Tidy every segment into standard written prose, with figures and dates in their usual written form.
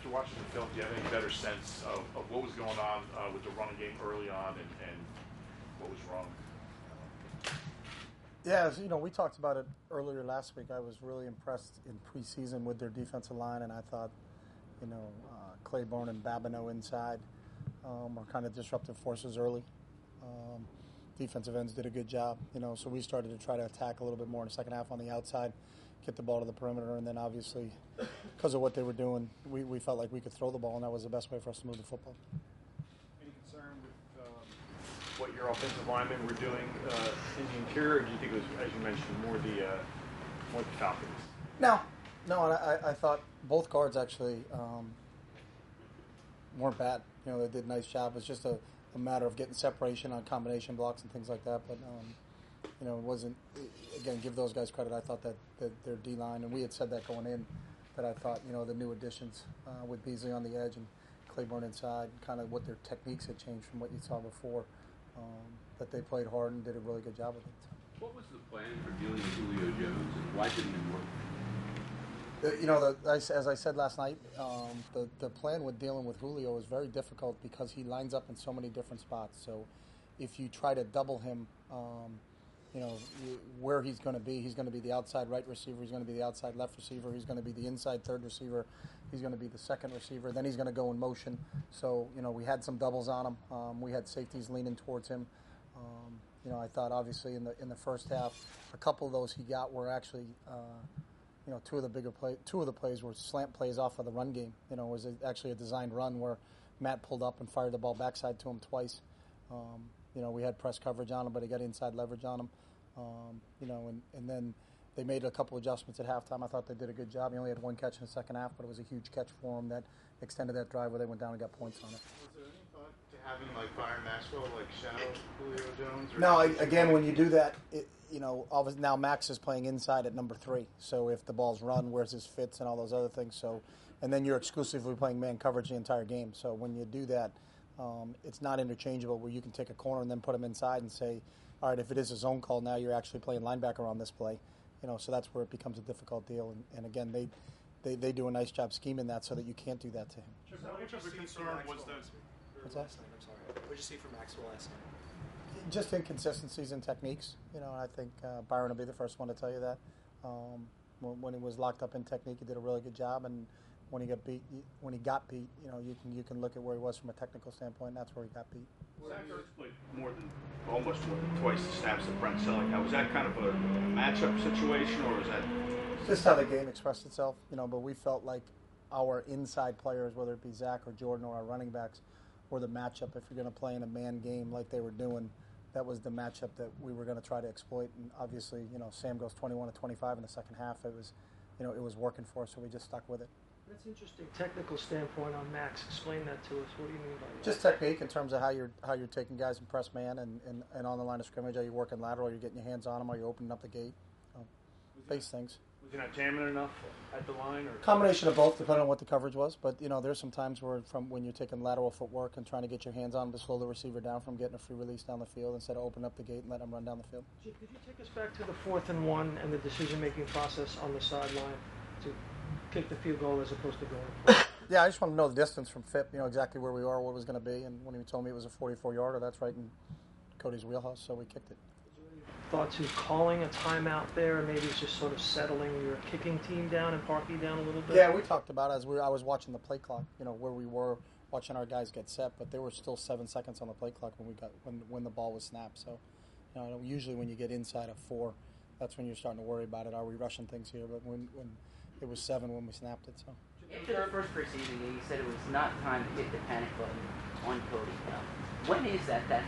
after watching the film, do you have any better sense of what was going on with the running game early on and what was wrong? Yeah, we talked about it earlier last week. I was really impressed in preseason with their defensive line, and I thought, Claiborne and Babineau inside were kind of disruptive forces early. Defensive ends did a good job, so we started to try to attack a little bit more in the second half on the outside, get the ball to the perimeter, and then obviously, because of what they were doing, we felt like we could throw the ball, and that was the best way for us to move the football. Any concern with what your offensive linemen were doing in the interior, or do you think it was, as you mentioned, more the Falcons? No, and I thought both guards actually weren't bad. They did a nice job. It's just a matter of getting separation on combination blocks and things like that. But, it wasn't, again, give those guys credit. I thought that their D-line, and we had said that going in, that I thought, the new additions with Beasley on the edge and Claiborne inside, kind of what their techniques had changed from what you saw before, that they played hard and did a really good job with it. What was the plan for dealing with Julio Jones, and why didn't it work? As I said last night, the plan with dealing with Julio is very difficult because he lines up in so many different spots. So if you try to double him, where he's going to be the outside right receiver, he's going to be the outside left receiver, he's going to be the inside third receiver, he's going to be the second receiver, then he's going to go in motion. So, we had some doubles on him. We had safeties leaning towards him. I thought obviously in the first half, a couple of those he got were actually two of the plays were slant plays off of the run game. It was actually a designed run where Matt pulled up and fired the ball backside to him twice. We had press coverage on him, but he got inside leverage on him. And then they made a couple adjustments at halftime. I thought they did a good job. He only had one catch in the second half, but it was a huge catch for him that extended that drive where they went down and got points on it. Was there any thought to having Byron Maxwell shadow Julio Jones? No, again, when you do that, obviously now Max is playing inside at number 3. So if the ball's run, where's his fits and all those other things. So, and then you're exclusively playing man coverage the entire game. So when you do that, it's not interchangeable where you can take a corner and then put him inside and say, all right, if it is a zone call, now you're actually playing linebacker on this play. So that's where it becomes a difficult deal. And again, they do a nice job scheming that so that you can't do that to him. How much of a concern was that? What's that? I'm sorry. What did you see from Maxwell last night? Just inconsistencies in techniques. I think Byron will be the first one to tell you that. When he was locked up in technique, he did a really good job, and when he got beat, you can look at where he was from a technical standpoint, and that's where he got beat. Zach Ertz played almost more than twice the snaps that Brent Selleck. Now, was that kind of a matchup situation, or was that just how the game expressed itself? But we felt like our inside players, whether it be Zach or Jordan or our running backs, were the matchup. If you're going to play in a man game like they were doing, that was the matchup that we were going to try to exploit. And obviously, Sam goes 21 to 25 in the second half. It was working for us, so we just stuck with it. That's interesting. Technical standpoint on Max. Explain that to us. What do you mean by that? Just technique in terms of how you're taking guys in press man and on the line of scrimmage. Are you working lateral? Are you getting your hands on them? Are you opening up the gate? Base things. Was he not jamming enough at the line, or combination of both, depending on what the coverage was? But there's some times where when you're taking lateral footwork and trying to get your hands on him to slow the receiver down from getting a free release down the field instead of opening up the gate and letting him run down the field. Could you take us back to the 4th and 1 and the decision-making process on the sideline to kick the field goal as opposed to going for it? Yeah, I just want to know the distance from FIP, exactly where we are, what it was going to be. And when he told me it was a 44-yarder, that's right in Cody's wheelhouse, so we kicked it. Thought to calling a timeout there, and maybe it's just sort of settling your kicking team down and parking down a little bit? Yeah, we talked about it I was watching the play clock, where we were watching our guys get set, but there were still 7 seconds on the play clock when the ball was snapped. So, usually when you get inside of 4, that's when you're starting to worry about it. Are we rushing things here? But when it was 7 when we snapped it, so. After the first preseason game, you said it was not time to hit the panic button on Cody. When is that time?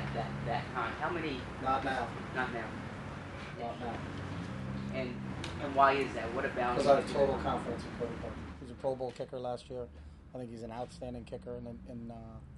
How many? Not now. Not now. Not now. And why is that? What about? Because I have total confidence in Cody Parkey. He's a Pro Bowl kicker last year. I think he's an outstanding kicker, and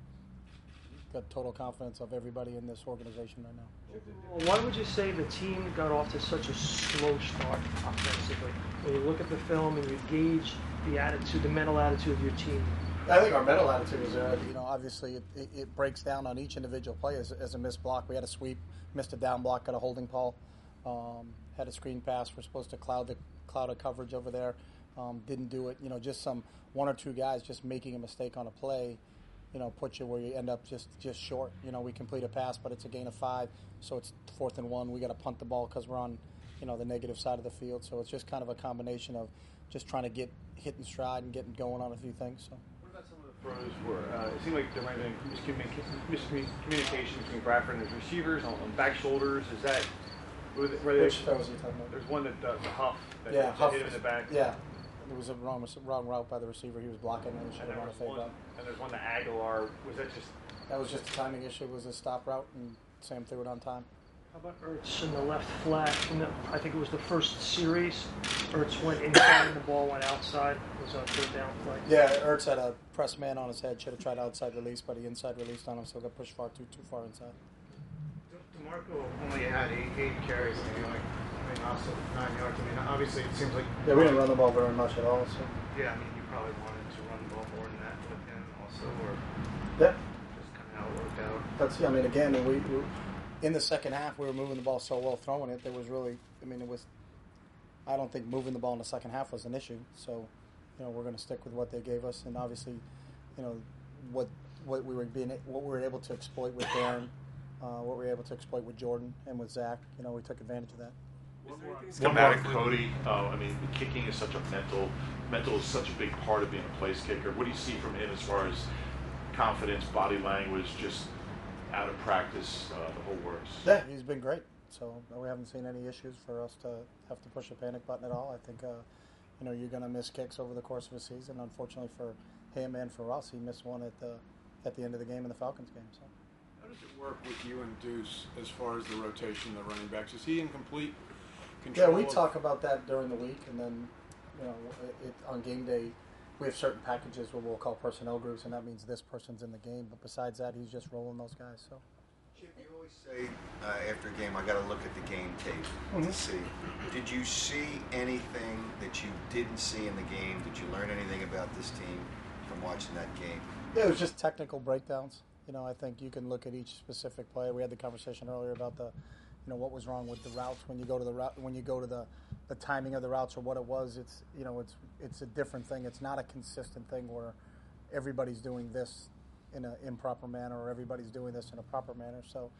got total confidence of everybody in this organization right now. Why would you say the team got off to such a slow start offensively? When you look at the film and you gauge the attitude, the mental attitude of your team. I think our mental attitude is there. Obviously it breaks down on each individual play as a missed block. We had a sweep, missed a down block, got a holding call, had a screen pass. We're supposed to cloud a coverage over there. didn't do it. You know, just some one or two guys just making a mistake on a play, you know, put you where you end up just short. You know, we complete a pass, but it's a gain of 5, so it's 4th and 1. We got to punt the ball because we're on, you know, the negative side of the field. So it's just kind of a combination of just trying to get hit in stride and getting going on a few things. So. What about some of the throws where it seemed like there might have been miscommunication between Bradford and his receivers on back shoulders? Is that Which throws are you talking about? There's one that the Huff that Huff, hit him in the back. Yeah, it was a wrong route by the receiver. He was blocking and he should have run a fake route. And there's one to Aguilar. Was that just? That was just a timing issue. It was a stop route, and Sam threw it on time. How about Ertz in the left flat? I think it was the first series. Ertz went inside and the ball went outside. It was a 3rd down play. Yeah, Ertz had a press man on his head. Should have tried outside release, but he inside released on him, so got pushed too far inside. DeMarco only had 8 carries, maybe also 9 yards. I mean, obviously it seems like Yeah, we didn't run the ball very much at all. So. yeah. I mean, you probably wanted to run the ball more than that with him, also, or Yeah. just kind of how it worked out. That's. I mean, again, we in the second half we were moving the ball so well, throwing it. There was really. I mean, it was. I don't think moving the ball in the second half was an issue. So, you know, we're going to stick with what they gave us, and obviously, you know, what we were able to exploit with Darren, what we were able to exploit with Jordan and with Zach. You know, we took advantage of that. Come back at Cody. I mean, kicking is such a mental is such a big part of being a place kicker. What do you see from him as far as confidence, body language, just out of practice, the whole works? Yeah, he's been great. So we haven't seen any issues for us to have to push a panic button at all. I think, you know, you're going to miss kicks over the course of a season. Unfortunately for him and for us, he missed one at the end of the game in the Falcons game. So. How does it work with you and Deuce as far as the rotation of the running backs? Is he in complete control? Yeah, we talk about that during the week, and then, you know, on game day, we have certain packages what we'll call personnel groups, and that means this person's in the game. But besides that, he's just rolling those guys. So. Chip, you always say after a game, I got to look at the game tape to see. Did you see anything that you didn't see in the game? Did you learn anything about this team from watching that game? Yeah, it was just technical breakdowns. You know, I think you can look at each specific play. We had the conversation earlier about the, you know, what was wrong with the routes when you go to the route, when you go to the timing of the routes or what it was. It's, you know, it's a different thing. It's not a consistent thing where everybody's doing this in an improper manner or everybody's doing this in a proper manner. So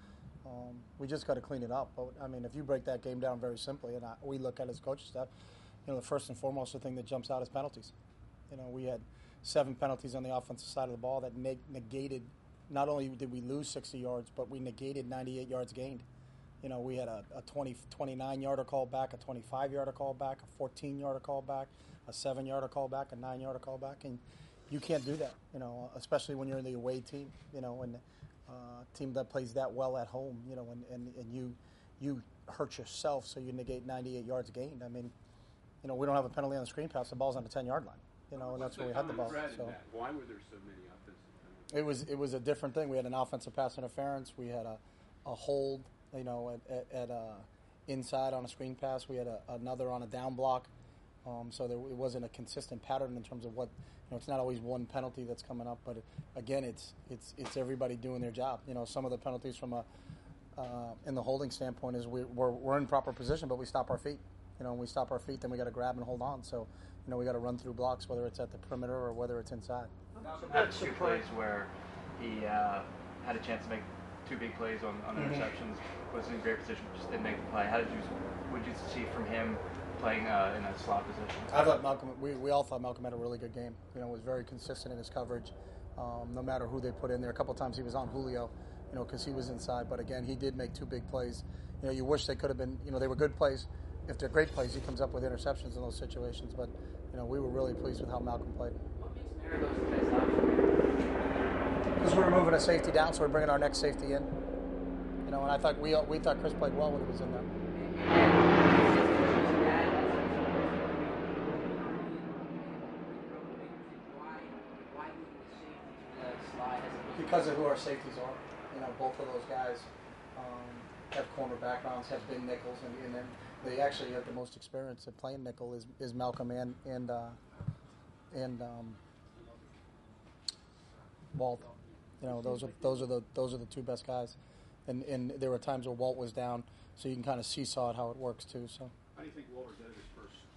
we just got to clean it up. But I mean, if you break that game down very simply, and we look at it as coaching staff, you know, the first and foremost, the thing that jumps out is penalties. You know, we had 7 penalties on the offensive side of the ball that negated. Not only did we lose 60 yards, but we negated 98 yards gained. You know, we had a 29-yarder call back, a 25-yarder call back, a 14-yarder call back, a 7-yarder call back, a 9-yarder call back, and you can't do that. You know, especially when you're in the away team. You know, and team that plays that well at home. You know, and you hurt yourself, so you negate 98 yards gained. I mean, you know, we don't have a penalty on the screen pass. The ball's on the 10-yard line. You know, and that's where we had the ball. So. Why were there so many offensive penalties? It was a different thing. We had an offensive pass interference. We had a hold, you know, at inside on a screen pass. We had another on a down block. So it wasn't a consistent pattern in terms of what, you know, it's not always one penalty that's coming up. But again, it's everybody doing their job. You know, some of the penalties from in the holding standpoint is we're in proper position, but we stop our feet. You know, when we stop our feet, then we got to grab and hold on. So, you know, we got to run through blocks, whether it's at the perimeter or whether it's inside. Had 2 plays where he had a chance to make 2 big plays on interceptions, was in great position, but just didn't make the play. What did you see from him playing in a slot position? I thought Malcolm. We all thought Malcolm had a really good game. You know, was very consistent in his coverage, no matter who they put in there. A couple of times he was on Julio, you know, because he was inside. But again, he did make 2 big plays. You know, you wish they could have been. You know, they were good plays. If they're great plays, he comes up with interceptions in those situations. But you know, we were really pleased with how Malcolm played. Because we were moving a safety down, so we're bringing our next safety in. You know, and I thought we thought Chris played well when he was in there. Because of who our safeties are. You know, both of those guys have corner backgrounds, have been nickels, and then they actually have the most experience at playing nickel is Malcolm and Walt. You know, those are the 2 best guys, and there were times where Walt was down, so you can kind of seesaw it how it works too. So. How do you think Walter did his first start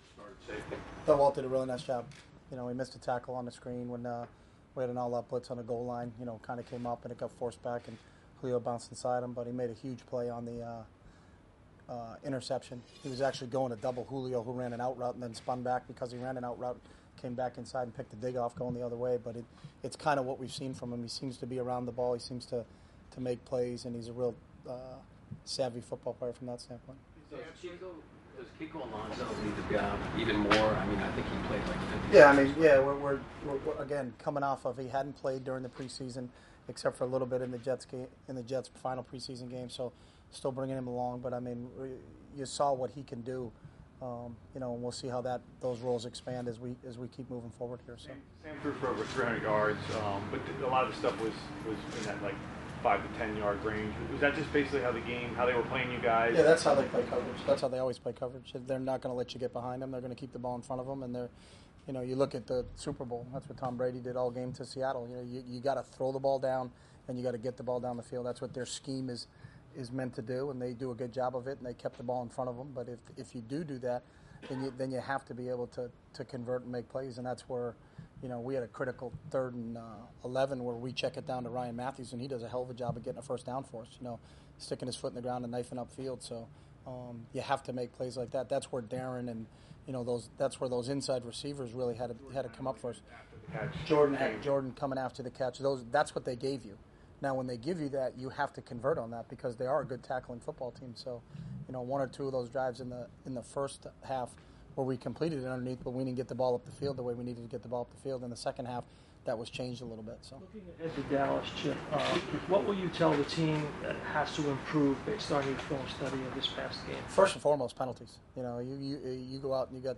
Safety. Bill Walt did a really nice job. You know, he missed a tackle on the screen when we had an all-out blitz on the goal line. You know, kind of came up and it got forced back, and Julio bounced inside him. But he made a huge play on the interception. He was actually going to double Julio, who ran an out route and then spun back because he ran an out route, came back inside and picked the dig off going the other way. But it's kind of what we've seen from him. He seems to be around the ball. He seems to make plays, and he's a real savvy football player from that standpoint. Does Kiko Alonso need the job even more? I mean, I think he played like 50. Yeah, I mean, yeah, we're again coming off of he hadn't played during the preseason except for a little bit in the Jets game, in the Jets final preseason game. So still bringing him along, but I mean, you saw what he can do. You know, and we'll see how those roles expand as we keep moving forward here. So Sam threw for over 300 yards, but a lot of the stuff was in that like 5 to 10 yard range. Was that just basically how they were playing you guys? Yeah, that's how they play coverage. That's how they always play coverage. They're not going to let you get behind them. They're going to keep the ball in front of them, and they're, you know, you look at the Super Bowl. That's what Tom Brady did all game to Seattle. You know, you got to throw the ball down, and you got to get the ball down the field. That's what their scheme is meant to do, and they do a good job of it. And they kept the ball in front of them. But if you do that, then you have to be able to convert and make plays, and that's where. You know, we had a critical 3rd and 11 where we check it down to Ryan Matthews, and he does a hell of a job of getting a first down for us, you know, sticking his foot in the ground and knifing upfield. So you have to make plays like that. That's where Darren and, you know, that's where those inside receivers really had to come up for us. Jordan coming after the catch. That's what they gave you. Now, when they give you that, you have to convert on that because they are a good tackling football team. So, you know, 1 or 2 of those drives in the first half where we completed it underneath, but we didn't get the ball up the field the way we needed to get the ball up the field. In the second half, that was changed a little bit. So, looking ahead to Dallas, Chip, what will you tell the team that has to improve based on your film study of this past game? First and foremost, penalties. You know, you go out and you got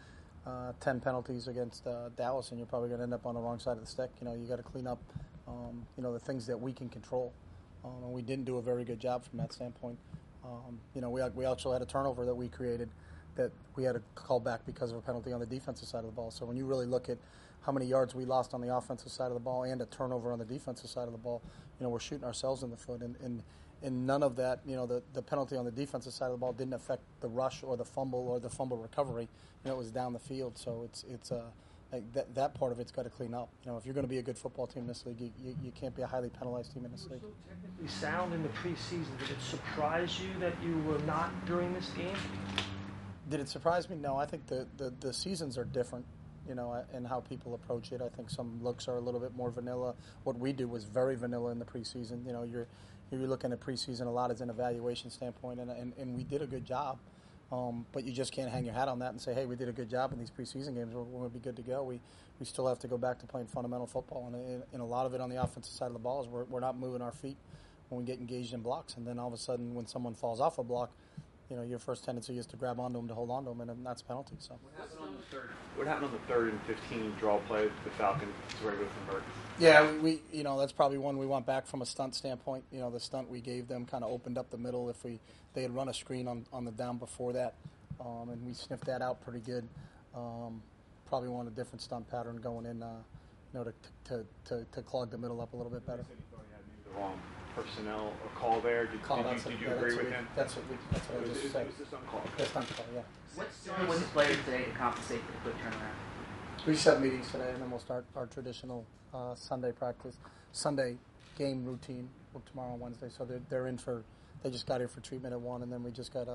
10 penalties against Dallas, and you're probably going to end up on the wrong side of the stick. You know, you got to clean up, you know, the things that we can control, and we didn't do a very good job from that standpoint. You know, we actually had a turnover that we created that we had to call back because of a penalty on the defensive side of the ball. So when you really look at how many yards we lost on the offensive side of the ball and a turnover on the defensive side of the ball, you know, we're shooting ourselves in the foot. And none of that, you know, the penalty on the defensive side of the ball didn't affect the rush or the fumble recovery. You know, it was down the field. So it's like that part of it's got to clean up. You know, if you're going to be a good football team in this league, you can't be a highly penalized team in this league. You were so technically sound in the preseason. Did it surprise you that you were not during this game? Did it surprise me? No, I think the seasons are different, you know, and how people approach it. I think some looks are a little bit more vanilla. What we do was very vanilla in the preseason. You know, you're looking at preseason a lot as an evaluation standpoint, and we did a good job. But you just can't hang your hat on that and say, hey, we did a good job in these preseason games. We're going to be good to go. We still have to go back to playing fundamental football, and a lot of it on the offensive side of the ball is we're not moving our feet when we get engaged in blocks, and then all of a sudden when someone falls off a block, you know, your first tendency is to grab onto them, to hold onto them, and that's a penalty. So. What happened on the 3rd and 15 draw play? The Falcons ready to convert. Yeah, we you know, that's probably one we want back from a stunt standpoint. You know, the stunt we gave them kind of opened up the middle. If they had run a screen on the down before that, and we sniffed that out pretty good. Probably want a different stunt pattern going in, you know, to clog the middle up a little bit better. The wrong personnel or call there. Did you agree with him? That's what I just said. It was the stunt call. The stunt call, yeah. What's doing with the players today to compensate for the quick turnaround? We set meetings today, and then we'll start our traditional Sunday practice, Sunday game routine tomorrow and Wednesday. So they're in for, they just got here for treatment at 1, and then we just got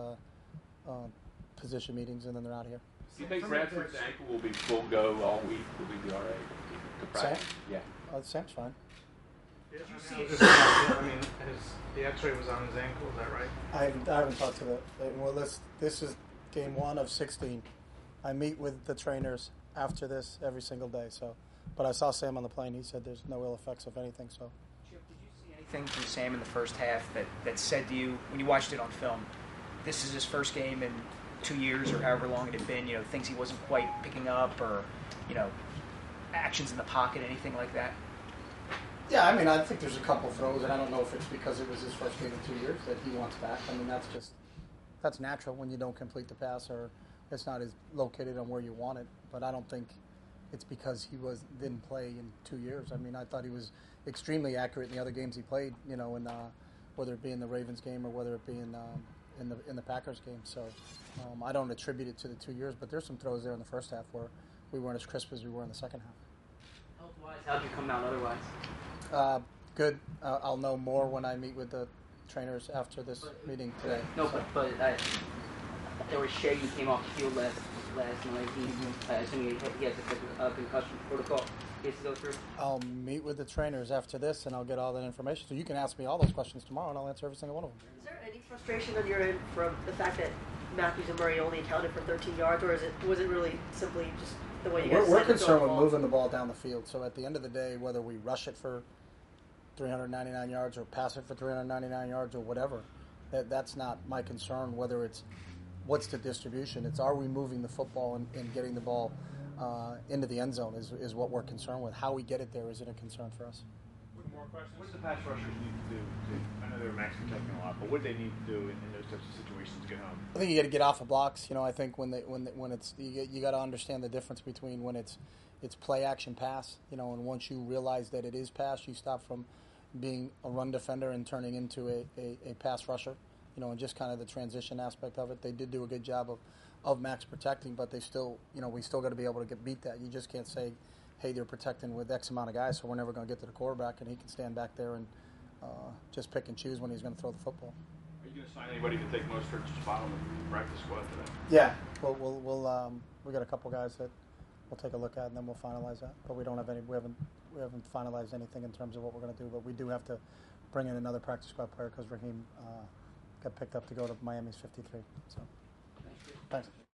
position meetings, and then they're out of here. Do you think Bradford's ankle will be full go all week? Will he be all right to practice? Sam? Yeah. Sam's fine. Did you see it? I mean, the X-ray was on his ankle. Is that right? I haven't talked to the. Well, this is game 1 of 16. I meet with the trainers after this every single day. So, but I saw Sam on the plane. He said there's no ill effects of anything. So. Chip, did you see anything from Sam in the first half that said to you when you watched it on film, this is his first game in 2 years or however long it had been? You know, things he wasn't quite picking up, or you know, actions in the pocket, anything like that? Yeah, I mean, I think there's a couple throws, and I don't know if it's because it was his first game in 2 years that he wants back. I mean, that's natural when you don't complete the pass or it's not as located on where you want it. But I don't think it's because he didn't play in 2 years. I mean, I thought he was extremely accurate in the other games he played. You know, in whether it be in the Ravens game or whether it be in in the Packers game. So I don't attribute it to the 2 years, but there's some throws there in the first half where we weren't as crisp as we were in the second half. Health-wise, how'd you come out otherwise? Good. I'll know more when I meet with the trainers after this meeting today. No, but there was Shea who came off the field last night. I assume he has a concussion protocol he has to go through. I'll meet with the trainers after this, and I'll get all that information. So you can ask me all those questions tomorrow, and I'll answer every single one of them. Is there any frustration on your end from the fact that Matthews and Murray only accounted for 13 yards, or was it really simply just the way you guys We're decided to concerned throw with the ball? moving the ball down the field. So at the end of the day, whether we rush it for 399 yards or pass it for 399 yards or whatever, that's not my concern. Whether it's what's the distribution, it's are we moving the football and getting the ball into the end zone is what we're concerned with. How we get it there isn't a concern for us. More questions? What do the pass rushers need to do? I know they were max protecting a lot, but what do they need to do in those types of situations to get home? I think you got to get off of blocks. I think when it's you got to understand the difference between when it's play action pass. And once you realize that it is pass, you stop from being a run defender and turning into a pass rusher. And just kind of the transition aspect of it. They did do a good job of max protecting, but they still, we still got to be able to beat that. You just can't say, hey, they're protecting with X amount of guys, so we're never going to get to the quarterback, and he can stand back there and just pick and choose when he's going to throw the football. Are you going to sign anybody to take Mostert's spot on the practice squad today? Yeah, we got a couple guys that we'll take a look at, and then we'll finalize that. But we haven't finalized anything in terms of what we're going to do. But we do have to bring in another practice squad player because Raheem got picked up to go to Miami's 53. So, thanks.